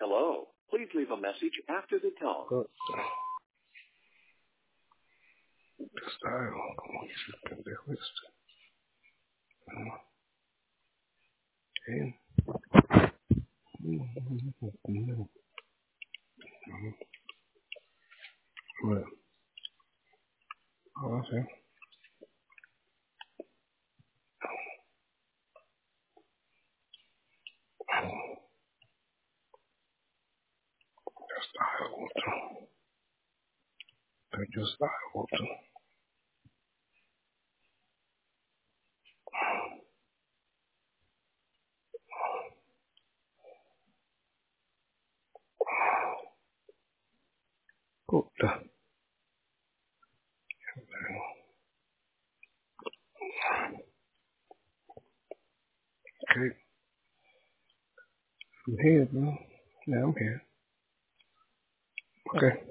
Hello. Please leave a message after the tone. Good. This dialogue, como dice el pendejo este. Okay. Bueno, ahora sí. Ya está agosto. Ya está agosto. Puta. Okay. I'm here, bro. Yeah, I'm here. Okay.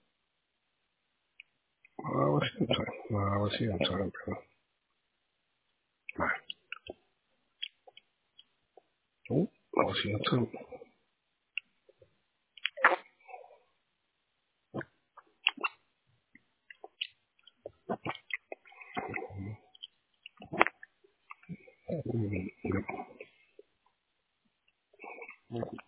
I was here on time. I was here on time, brother. Bye. Oh, I was here on time. Yep.